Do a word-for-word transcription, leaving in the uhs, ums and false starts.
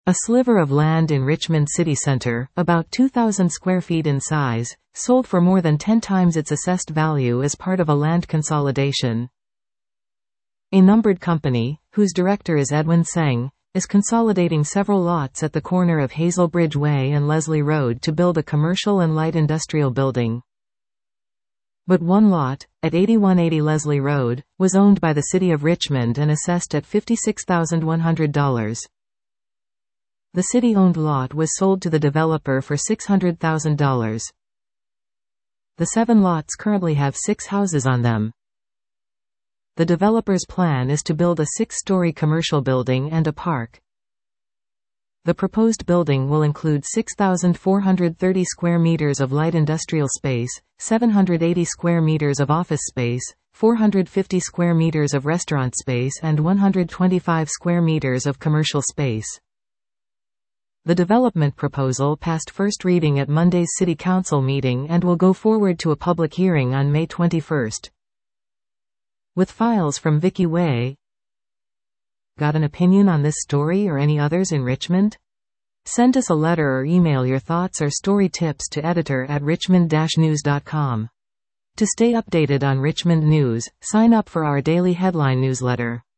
A sliver of land in Richmond city center, about two thousand square feet in size, sold for more than ten times its assessed value as part of a land consolidation. A numbered company, whose director is Edwin Seng, is consolidating several lots at the corner of Hazelbridge Way and Leslie Road to build a commercial and light industrial building. But one lot, at eighty-one eighty Leslie Road, was owned by the City of Richmond and assessed at fifty-six thousand one hundred dollars. The city-owned lot was sold to the developer for six hundred thousand dollars. The seven lots currently have six houses on them. The developer's plan is to build a six-story commercial building and a park. The proposed building will include six thousand four hundred thirty square meters of light industrial space, seven hundred eighty square meters of office space, four hundred fifty square meters of restaurant space and one hundred twenty-five square meters of commercial space. The development proposal passed first reading at Monday's City Council meeting and will go forward to a public hearing on May twenty-first. With files from Vicky Way. Got an opinion on this story or any others in Richmond? Send us a letter or email your thoughts or story tips to editor at richmond dash news dot com. To stay updated on Richmond news, sign up for our daily headline newsletter.